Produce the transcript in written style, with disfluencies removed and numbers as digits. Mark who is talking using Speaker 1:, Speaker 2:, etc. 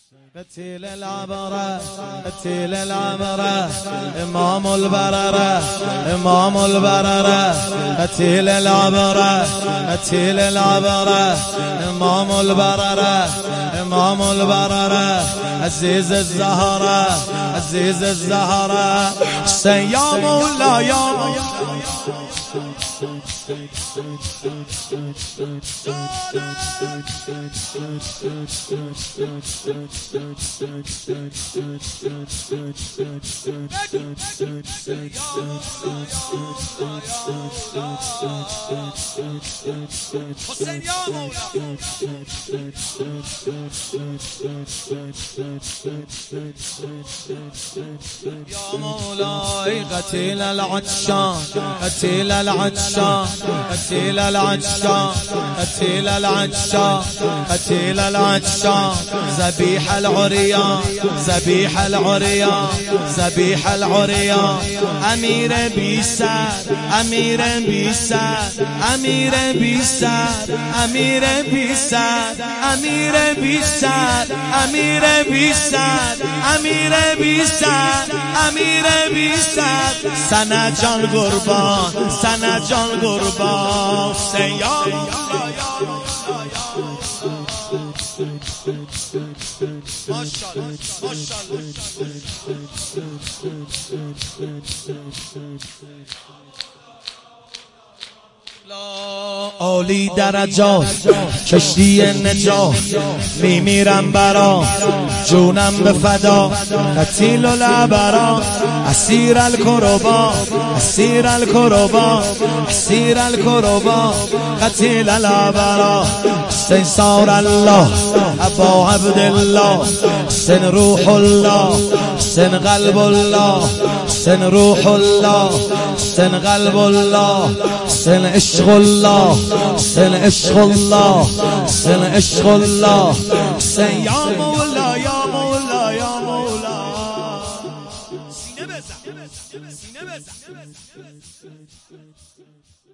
Speaker 1: قتيل العبرة قتيل العبرة إمام البررة إمام البررة قتيل العبرة قتيل العبرة إمام البررة إمام البررة عزيز الزهرة عزيز الزهرة حسين يا مولا يا مولا حسين يا مولا يا مولاي قتيل العطشان قتيل العطشان قتيل العطشان قتيل العطشان قتيل العطشان ذبيح العريان ذبيح العريان ذبيح العريان امير بيسار امير بيسار امير بيسار امير بيسار امير بيسار امير بيسار امير بيسار امير بيسار سنا جان قربان سنا جان قربان سيام عالی درجات کشتی نجات میمیرم برا جونم به فدا قتیل العبرا اسیر الکربا اسیر الکربا اسیر الکربا قتیل العبرا حسین صار الله ابا عبدالله حسین روح الله حسین قلب الله حسین روح الله حسین قلب الله حسین عشق الله حسین عشق الله حسین عشق الله حسین یا مولا یا مولا یا مولا سینه بزن سینه بزن